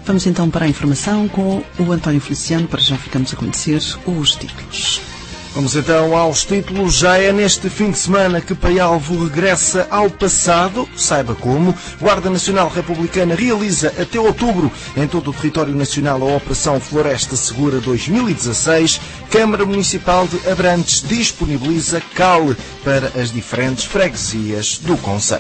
Vamos então para a informação com o António Feliciano. Para já ficamos a conhecer os títulos. Vamos então aos títulos. Já é neste fim de semana que Paialvo regressa ao passado. Saiba como. Guarda Nacional Republicana realiza até outubro em todo o território nacional a Operação Floresta Segura 2016. Câmara Municipal de Abrantes disponibiliza CAL para as diferentes freguesias do concelho.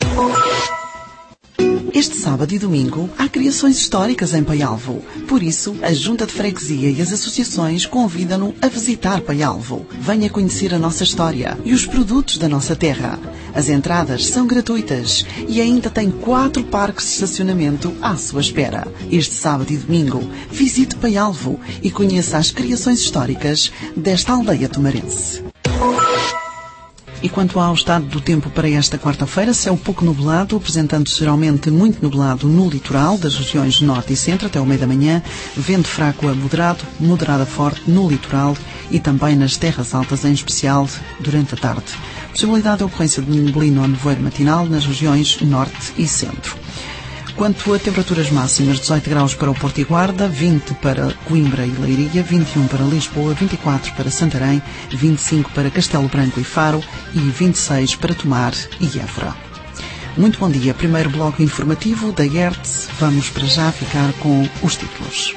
Este sábado e domingo há criações históricas em Paialvo. Por isso, a Junta de Freguesia e as associações convidam-no a visitar Paialvo. Venha conhecer a nossa história e os produtos da nossa terra. As entradas são gratuitas e ainda tem 4 parques de estacionamento à sua espera. Este sábado e domingo, visite Paialvo e conheça as criações históricas desta aldeia tomarense. E quanto ao estado do tempo para esta quarta-feira, céu pouco nublado, apresentando-se geralmente muito nublado no litoral das regiões norte e centro até o meio da manhã, vento fraco a moderado, moderado a forte no litoral e também nas terras altas, em especial durante a tarde. Possibilidade de ocorrência de neblina ou nevoeiro matinal nas regiões norte e centro. Quanto a temperaturas máximas, 18 graus para o Porto e Guarda, 20 para Coimbra e Leiria, 21 para Lisboa, 24 para Santarém, 25 para Castelo Branco e Faro e 26 para Tomar e Évora. Muito bom dia. Primeiro bloco informativo da Hertz. Vamos para já ficar com os títulos.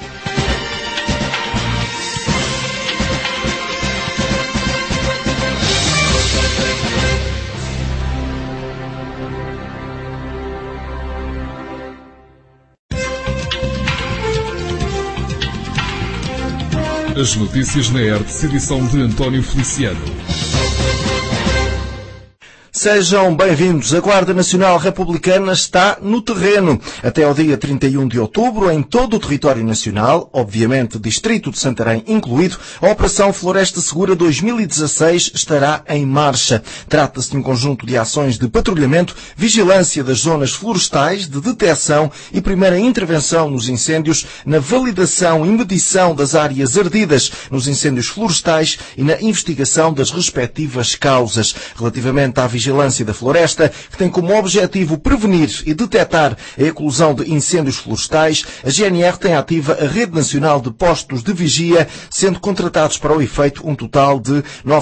As notícias na Hertz, edição de António Feliciano. Sejam bem-vindos. A Guarda Nacional Republicana está no terreno. Até ao dia 31 de outubro, em todo o território nacional, obviamente Distrito de Santarém incluído, a Operação Floresta Segura 2016 estará em marcha. Trata-se de um conjunto de ações de patrulhamento, vigilância das zonas florestais, de detecção e primeira intervenção nos incêndios, na validação e medição das áreas ardidas nos incêndios florestais e na investigação das respectivas causas. Relativamente à vigilância da floresta, que tem como objetivo prevenir e detectar a eclosão de incêndios florestais, a GNR tem ativa a Rede Nacional de Postos de Vigia, sendo contratados para o efeito um total de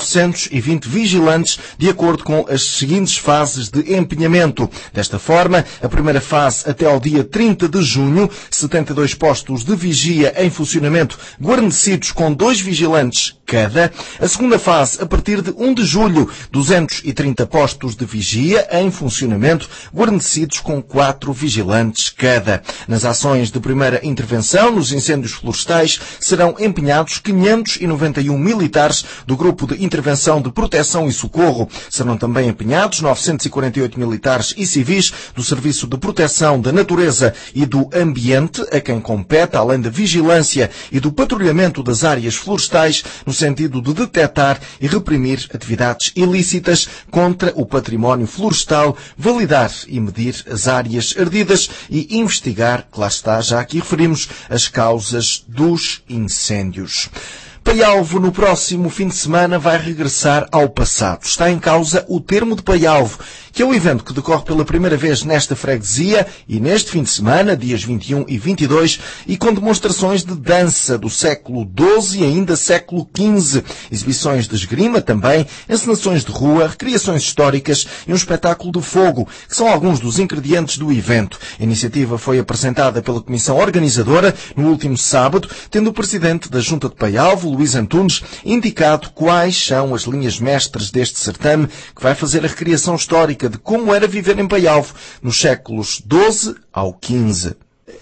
920 vigilantes, de acordo com as seguintes fases de empenhamento. Desta forma, a primeira fase até ao dia 30 de junho, 72 postos de vigia em funcionamento, guarnecidos com 2 vigilantes cada. A segunda fase, a partir de 1 de julho, 230 postos de vigia em funcionamento, guarnecidos com 4 vigilantes cada. Nas ações de primeira intervenção nos incêndios florestais serão empenhados 591 militares do Grupo de Intervenção de Proteção e Socorro. Serão também empenhados 948 militares e civis do Serviço de Proteção da Natureza e do Ambiente, a quem compete, além da vigilância e do patrulhamento das áreas florestais, no sentido de detectar e reprimir atividades ilícitas contra o património florestal, validar e medir as áreas ardidas e investigar, que lá está, já aqui referimos, as causas dos incêndios. Paialvo, no próximo fim de semana, vai regressar ao passado. Está em causa o Termo de Paialvo, que é o evento que decorre pela primeira vez nesta freguesia e neste fim de semana, dias 21 e 22, e com demonstrações de dança do século XII e ainda século XV, exibições de esgrima também, encenações de rua, recriações históricas e um espetáculo de fogo, que são alguns dos ingredientes do evento. A iniciativa foi apresentada pela comissão organizadora no último sábado, tendo o presidente da Junta de Paialvo, Luís Antunes, indicado quais são as linhas mestras deste certame, que vai fazer a recriação histórica de como era viver em Paialvo nos séculos XII ao XV.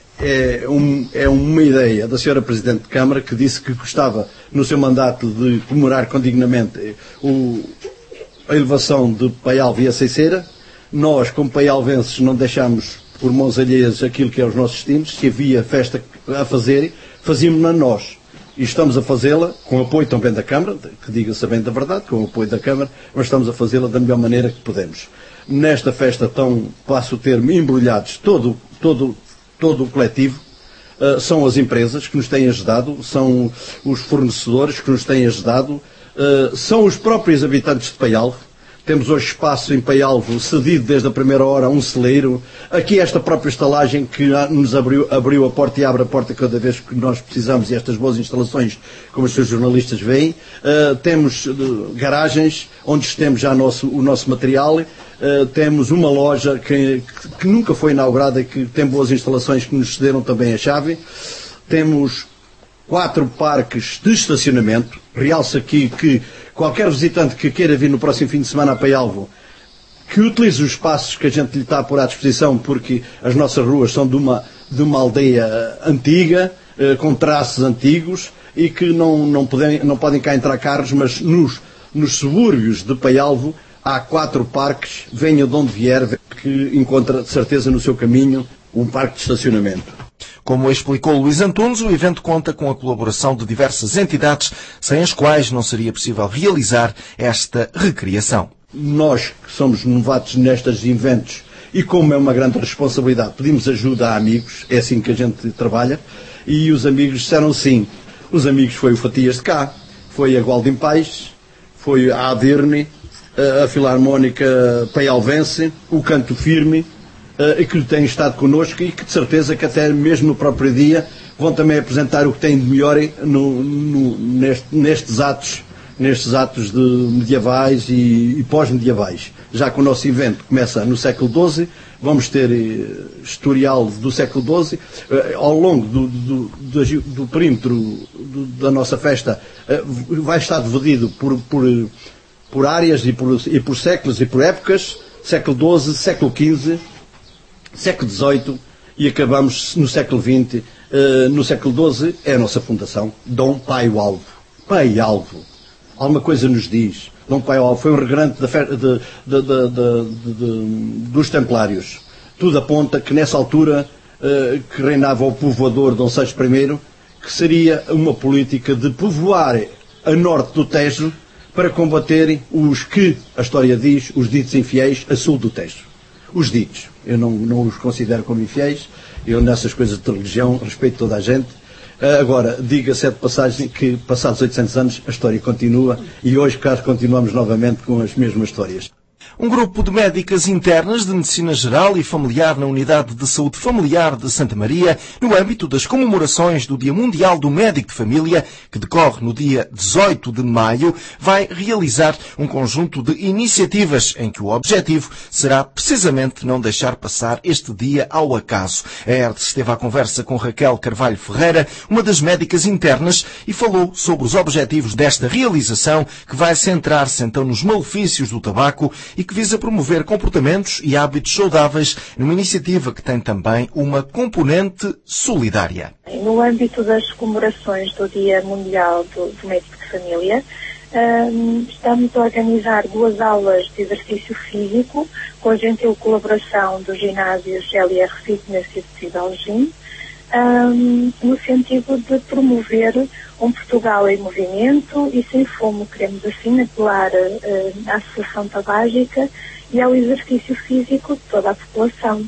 É uma ideia da Sra. Presidente de Câmara, que disse que gostava, no seu mandato, de comemorar condignamente a elevação de Paialvo e a Ceiceira. Nós, como paialvenses, não deixamos por mãos alheias aquilo que é os nossos destinos. Se havia festa a fazer, fazíamos-na nós. E estamos a fazê-la com apoio também da Câmara, que diga-se bem da verdade, com o apoio da Câmara, mas estamos a fazê-la da melhor maneira que podemos. Nesta festa estão, passo o termo, embrulhados todo o coletivo. São as empresas que nos têm ajudado, são os fornecedores que nos têm ajudado, são os próprios habitantes de Paialvo. Temos hoje espaço em Paialvo, cedido desde a primeira hora a um celeiro. Aqui esta própria estalagem que nos abriu a porta e abre a porta cada vez que nós precisamos, e estas boas instalações, como os seus jornalistas veem. Temos garagens onde temos já o nosso material. Temos uma loja que nunca foi inaugurada e que tem boas instalações que nos cederam também a chave. Temos 4 parques de estacionamento. Realço aqui que qualquer visitante que queira vir no próximo fim de semana a Paialvo, que utilize os espaços que a gente lhe está a pôr à disposição, porque as nossas ruas são de uma aldeia antiga, com traços antigos, e que não podem cá entrar carros, mas nos subúrbios de Paialvo há 4 parques, venha de onde vier, que encontra de certeza no seu caminho um parque de estacionamento. Como explicou Luís Antunes, o evento conta com a colaboração de diversas entidades, sem as quais não seria possível realizar esta recriação. Nós, que somos novatos nestes eventos, e como é uma grande responsabilidade, pedimos ajuda a amigos, é assim que a gente trabalha, e os amigos disseram sim. Os amigos foi o Fatias de Cá, foi a Gualdim Pais, foi a Adirne, a Filarmónica Paialvense, o Canto Firme, e que têm estado connosco e que de certeza que até mesmo no próprio dia vão também apresentar o que têm de melhor nestes atos de medievais e pós-medievais. Já que o nosso evento começa no século XII, vamos ter historial do século XII. Ao longo do perímetro da nossa festa vai estar dividido por áreas e por séculos e por épocas, século XII, século XV, século XVIII e acabamos no século XX. No século XII é a nossa fundação, Dom Paialvo. Paialvo. Alguma coisa nos diz. Dom Paialvo foi um regrante dos Templários. Tudo aponta que nessa altura que reinava o povoador Dom Seixas I, que seria uma política de povoar a norte do Tejo para combaterem os que, a história diz, os ditos infiéis a sul do Tejo. Os ditos. Eu não os considero como infiéis. Eu, nessas coisas de religião, respeito toda a gente. Agora, diga-se de passagem que, passados 800 anos, a história continua e hoje, cá continuamos novamente com as mesmas histórias. Um grupo de médicas internas de Medicina Geral e Familiar na Unidade de Saúde Familiar de Santa Maria, no âmbito das comemorações do Dia Mundial do Médico de Família, que decorre no dia 18 de maio, vai realizar um conjunto de iniciativas em que o objetivo será precisamente não deixar passar este dia ao acaso. A ERD esteve à conversa com Raquel Carvalho Ferreira, uma das médicas internas, e falou sobre os objetivos desta realização, que vai centrar-se então nos malefícios do tabaco e que visa promover comportamentos e hábitos saudáveis numa iniciativa que tem também uma componente solidária. No âmbito das comemorações do Dia Mundial do Médico de Família, estamos a organizar 2 aulas de exercício físico com a gentil colaboração dos ginásios LR Fitness e Festival Gym, no sentido de promover um Portugal em movimento e sem fumo. Queremos assim apelar à cessação tabágica e ao exercício físico de toda a população.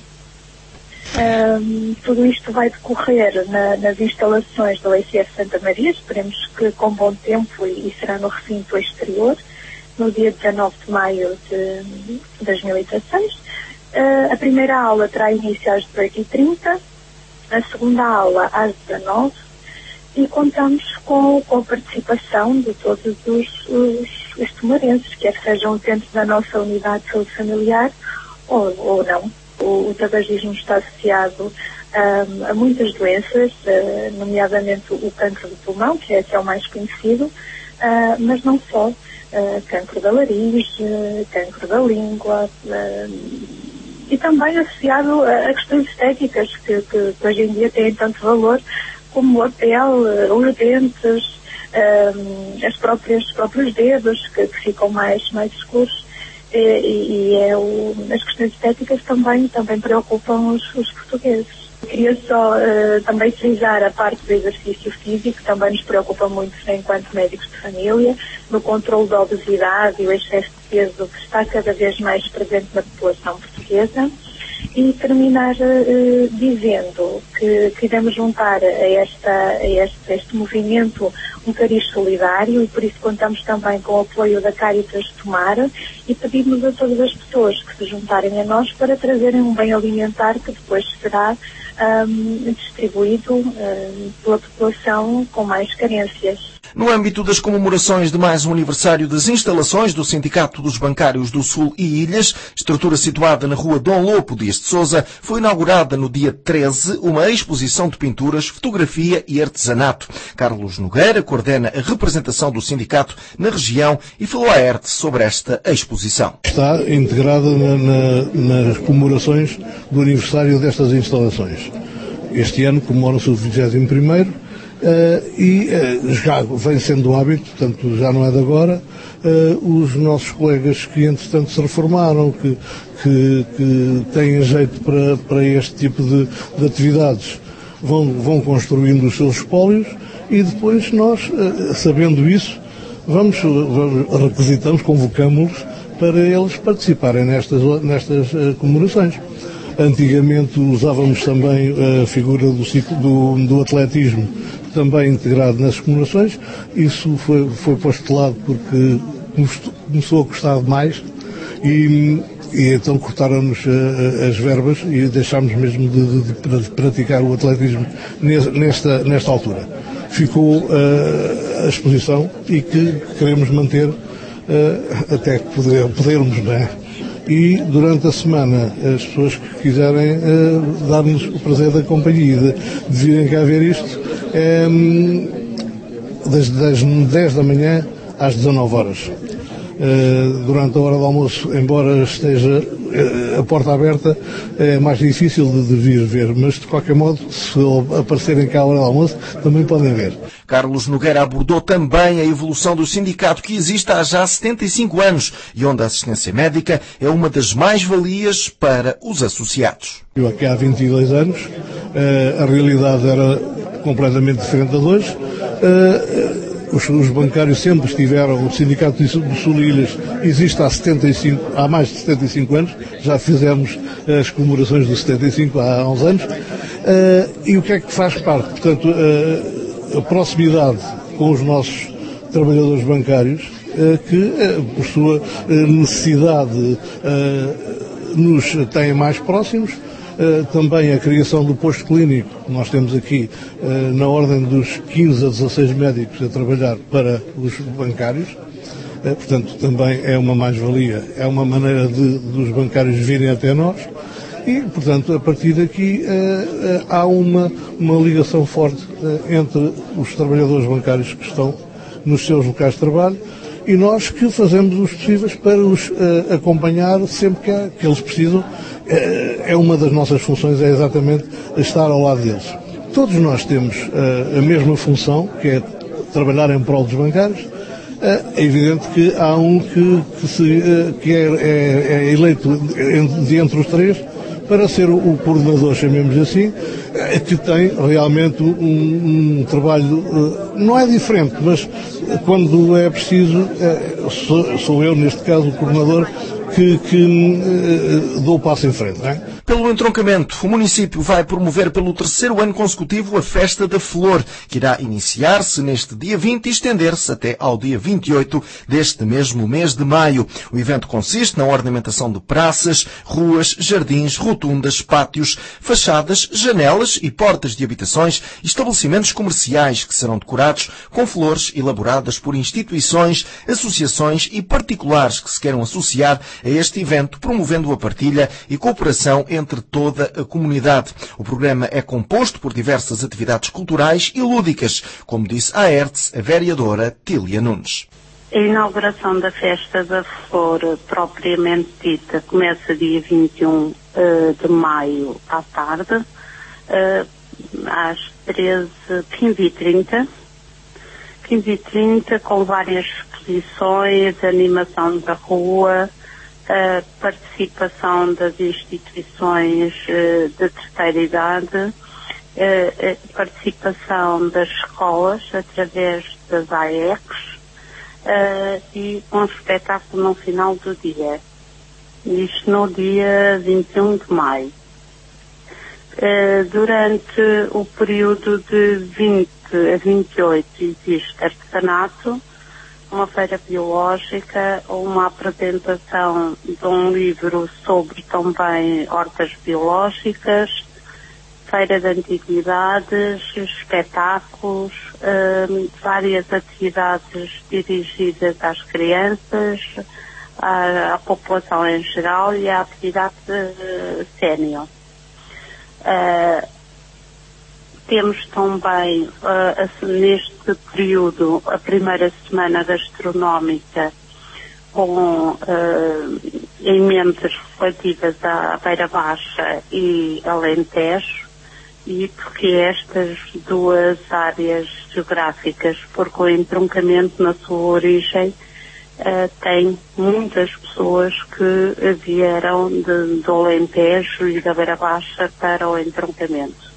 Tudo isto vai decorrer nas instalações da ICF Santa Maria, esperemos que com bom tempo, e será no recinto exterior, no dia 19 de maio de 2016. A primeira aula terá início às 18h30, a segunda aula às 19h, e contamos com a participação de todos os tomarenses, quer sejam utentes da nossa unidade de saúde familiar ou não. O tabagismo está associado a muitas doenças, nomeadamente o cancro do pulmão, que é o mais conhecido, mas não só. Cancro da laringe, cancro da língua, e também associado a questões estéticas que hoje em dia têm tanto valor, como a pele, os dentes, os próprios dedos que ficam mais escuros. As questões estéticas também preocupam os portugueses. Queria só também frisar a parte do exercício físico, que também nos preocupa muito enquanto médicos de família, no controle da obesidade e o excesso de peso que está cada vez mais presente na população portuguesa. E terminar dizendo que iremos juntar a este movimento um cariz solidário, e por isso contamos também com o apoio da Cáritas de Tomar, e pedimos a todas as pessoas que se juntarem a nós para trazerem um bem alimentar que depois será distribuído pela população com mais carências. No âmbito das comemorações de mais um aniversário das instalações do Sindicato dos Bancários do Sul e Ilhas, estrutura situada na rua Dom Lopo Dias de Sousa, foi inaugurada no dia 13 uma exposição de pinturas, fotografia e artesanato. Carlos Nogueira coordena a representação do sindicato na região e falou à ERTE sobre esta exposição. Está integrada nas comemorações do aniversário destas instalações. Este ano comemora-se o 21º, e já vem sendo um hábito, portanto já não é de agora, os nossos colegas que entretanto se reformaram, que têm jeito para este tipo de atividades, vão construindo os seus espólios, e depois nós, sabendo isso, requisitamos, convocamos-los para eles participarem nestas comemorações. Antigamente usávamos também a figura do atletismo, também integrado nas comemorações. Isso foi posto de lado porque começou a custar demais, e então cortaram-nos as verbas e deixámos mesmo de praticar o atletismo nesta altura. Ficou a exposição, e que queremos manter até podermos, não é? E durante a semana, as pessoas que quiserem dar-nos o prazer da companhia de virem cá ver isto, das 10 da manhã às 19 horas. Durante a hora do almoço, embora esteja a porta aberta, é mais difícil de vir ver, mas de qualquer modo, se aparecerem cá à hora do almoço, também podem ver. Carlos Nogueira abordou também a evolução do sindicato, que existe há já 75 anos e onde a assistência médica é uma das mais-valias para os associados. Eu aqui há 22 anos, a realidade era completamente diferente de hoje. Os bancários sempre estiveram, o Sindicato do Sul e Ilhas existe há mais de 75 anos, já fizemos as comemorações do 75 há uns anos, e o que é que faz parte? Portanto, a proximidade com os nossos trabalhadores bancários, que por sua necessidade nos têm mais próximos. Também a criação do posto clínico. Nós temos aqui na ordem dos 15 a 16 médicos a trabalhar para os bancários. Portanto, também é uma mais-valia, é uma maneira dos bancários virem até nós. E, portanto, a partir daqui há uma ligação forte entre os trabalhadores bancários que estão nos seus locais de trabalho e nós, que fazemos os possíveis para os acompanhar sempre que eles precisam. É uma das nossas funções, é exatamente estar ao lado deles. Todos nós temos a mesma função, que é trabalhar em prol dos bancários. É evidente que há um que é eleito entre os três para ser o coordenador, chamemos assim, que tem realmente um trabalho, não é diferente, mas quando é preciso, sou eu, neste caso, o coordenador, que dou o passo em frente, não é? Pelo entroncamento, o município vai promover pelo 3º ano consecutivo a Festa da Flor, que irá iniciar-se neste dia 20 e estender-se até ao dia 28 deste mesmo mês de maio. O evento consiste na ornamentação de praças, ruas, jardins, rotundas, pátios, fachadas, janelas e portas de habitações e estabelecimentos comerciais que serão decorados com flores elaboradas por instituições, associações e particulares que se queiram associar a este evento, promovendo a partilha e cooperação entre toda a comunidade. O programa é composto por diversas atividades culturais e lúdicas, como disse à ERTE a vereadora Tília Nunes. A inauguração da Festa da Flor, propriamente dita, começa dia 21 de maio à tarde, às 15h30, com várias exposições, animação da rua, a participação das instituições de terceira idade, a participação das escolas através das AECs e um espetáculo no final do dia. isto no dia 21 de maio. Durante o período de 20 a 28 existe artesanato, uma feira biológica, uma apresentação de um livro sobre também hortas biológicas, feira de antiguidades, espetáculos, várias atividades dirigidas às crianças, à população em geral e à atividade sénior. Temos também, neste período, a primeira semana gastronómica com emendas relativas à Beira Baixa e Alentejo, e porque estas duas áreas geográficas, porque o entroncamento na sua origem tem muitas pessoas que vieram do Alentejo e da Beira Baixa para o entroncamento.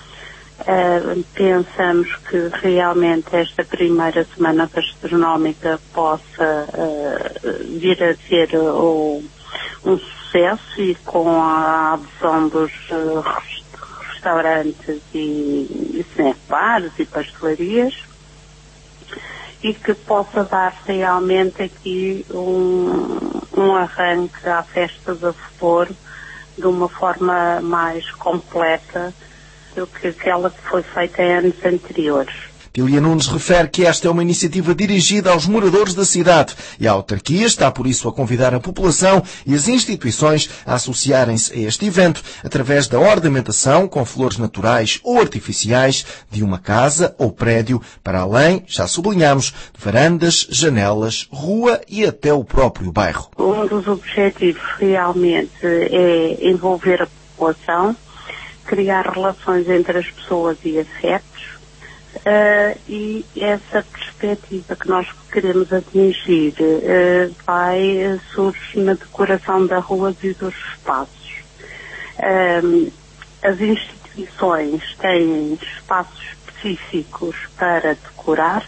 Pensamos que realmente esta primeira semana gastronómica possa vir a ser um sucesso, e com a adesão dos restaurantes e snack bars e pastelarias, e que possa dar realmente aqui um arranque à festa da flor de uma forma mais completa do que aquela que foi feita em anos anteriores. Tília Nunes refere que esta é uma iniciativa dirigida aos moradores da cidade e a autarquia está, por isso, a convidar a população e as instituições a associarem-se a este evento através da ornamentação com flores naturais ou artificiais de uma casa ou prédio, para além, já sublinhamos, de varandas, janelas, rua e até o próprio bairro. Um dos objetivos realmente é envolver a população, criar relações entre as pessoas e afetos, e essa perspectiva que nós queremos atingir surge na decoração das ruas e dos espaços. As instituições têm espaços específicos para decorar,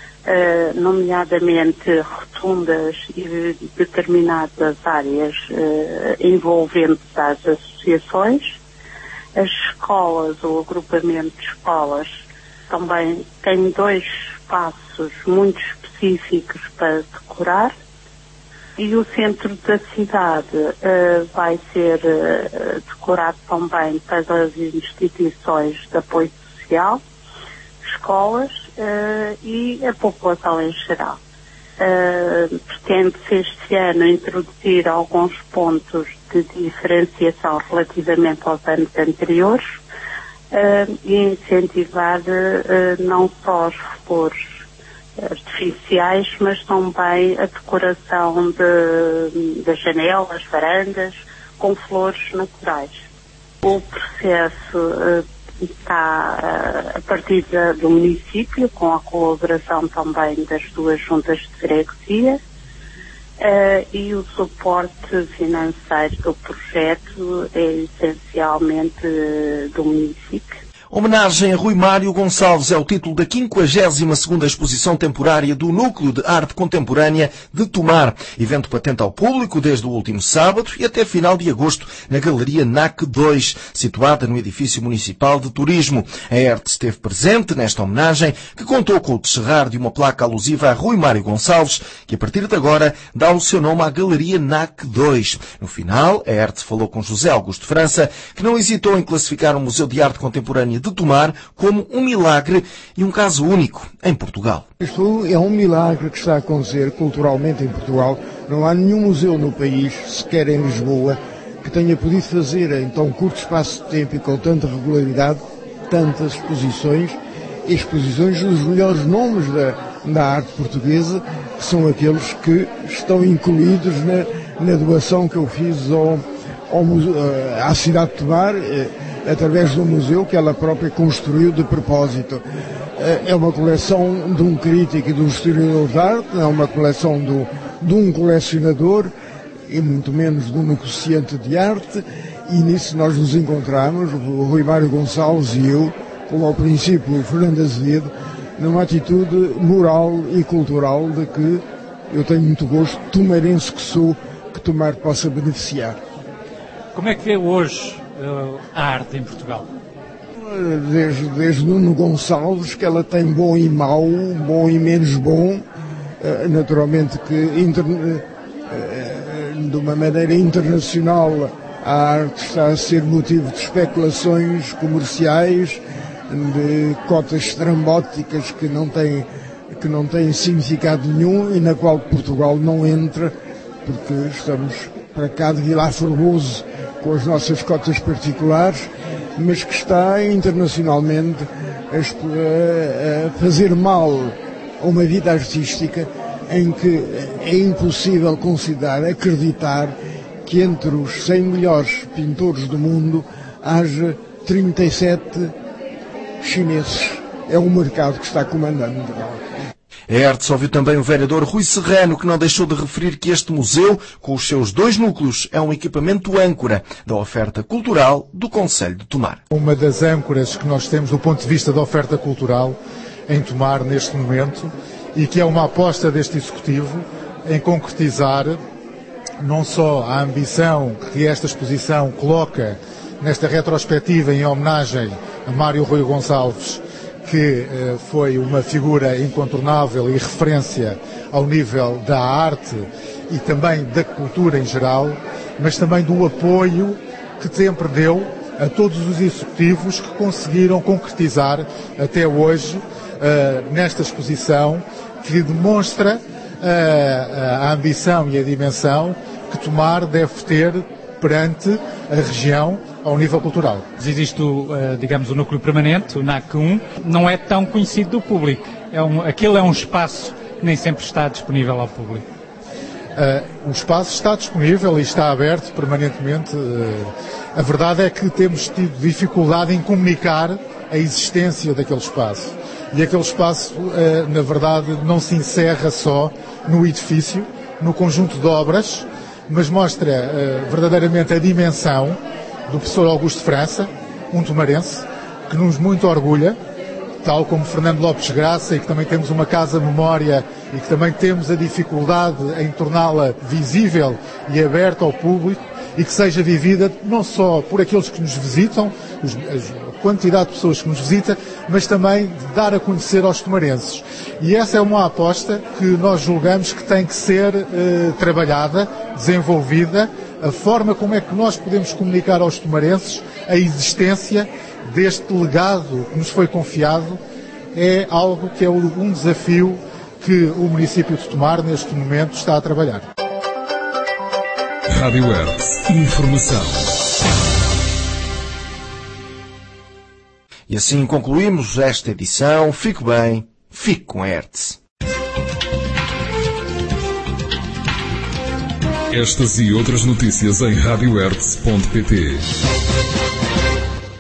nomeadamente rotundas e determinadas áreas envolventes às associações. As escolas ou agrupamento de escolas também têm 2 espaços muito específicos para decorar, e o centro da cidade vai ser decorado também pelas instituições de apoio social, escolas e a população em geral. Pretende-se este ano introduzir alguns pontos de diferenciação relativamente aos anos anteriores, e incentivar não só as flores artificiais, mas também a decoração das janelas, varandas, com flores naturais. O processo está a partir do município, com a colaboração também das 2 juntas de freguesia, e o suporte financeiro do projeto é essencialmente do município. Homenagem a Rui Mário Gonçalves é o título da 52ª exposição temporária do Núcleo de Arte Contemporânea de Tomar, evento patente ao público desde o último sábado e até final de agosto na Galeria NAC 2, situada no Edifício Municipal de Turismo. A ERT esteve presente nesta homenagem, que contou com o descerrar de uma placa alusiva a Rui Mário Gonçalves, que a partir de agora dá o seu nome à Galeria NAC 2. No final, a ERT falou com José Augusto França, que não hesitou em classificar o Museu de Arte Contemporânea de Tomar como um milagre e um caso único em Portugal. Isto é um milagre que está a acontecer culturalmente em Portugal. Não há nenhum museu no país, sequer em Lisboa, que tenha podido fazer em tão curto espaço de tempo e com tanta regularidade tantas exposições dos melhores nomes da arte portuguesa, que são aqueles que estão incluídos na doação que eu fiz à cidade de Tomar, através do museu que ela própria construiu de propósito. É uma coleção de um crítico e de um historiador de arte, é uma coleção de um colecionador e muito menos de um negociante de arte, e nisso nós nos encontramos, o Rui Mário Gonçalves e eu, como ao princípio o Fernando Azevedo, numa atitude moral e cultural de que eu tenho muito gosto, tomarense que sou, que Tomar possa beneficiar. Como é que vê hoje a arte em Portugal? Desde Nuno Gonçalves, que ela tem bom e mau, bom e menos bom, naturalmente que de uma maneira internacional a arte está a ser motivo de especulações comerciais, de cotas estrambóticas que não têm significado nenhum e na qual Portugal não entra, porque estamos para cá de Vilar Formoso com as nossas cotas particulares, mas que está internacionalmente a fazer mal a uma vida artística em que é impossível acreditar que entre os 100 melhores pintores do mundo haja 37 chineses. É um mercado que está comandando. A Hertz ouviu também o vereador Rui Serrano, que não deixou de referir que este museu, com os seus 2 núcleos, é um equipamento âncora da oferta cultural do Concelho de Tomar. Uma das âncoras que nós temos do ponto de vista da oferta cultural em Tomar neste momento, e que é uma aposta deste Executivo em concretizar não só a ambição que esta exposição coloca nesta retrospectiva em homenagem a Mário Rui Gonçalves, que foi uma figura incontornável e referência ao nível da arte e também da cultura em geral, mas também do apoio que sempre deu a todos os executivos que conseguiram concretizar até hoje nesta exposição, que demonstra a ambição e a dimensão que Tomar deve ter perante a região ao nível cultural. Existe, digamos, o núcleo permanente, o NAC 1, não é tão conhecido do público. Aquilo é um espaço que nem sempre está disponível ao público. O espaço está disponível e está aberto permanentemente. A verdade é que temos tido dificuldade em comunicar a existência daquele espaço. E aquele espaço, na verdade, não se encerra só no edifício, no conjunto de obras, mas mostra verdadeiramente a dimensão do professor Augusto França, um tomarense, que nos muito orgulha, tal como Fernando Lopes Graça, e que também temos uma casa-memória e que também temos a dificuldade em torná-la visível e aberta ao público e que seja vivida não só por aqueles que nos visitam, a quantidade de pessoas que nos visita, mas também de dar a conhecer aos tomarenses. E essa é uma aposta que nós julgamos que tem que ser trabalhada, desenvolvida, a forma como é que nós podemos comunicar aos tomarenses a existência deste legado que nos foi confiado, é algo que é um desafio que o município de Tomar, neste momento, está a trabalhar. Rádio Hertz. Informação. E assim concluímos esta edição. Fique bem, fique com a Hertz. Estas e outras notícias em radiohertz.pt.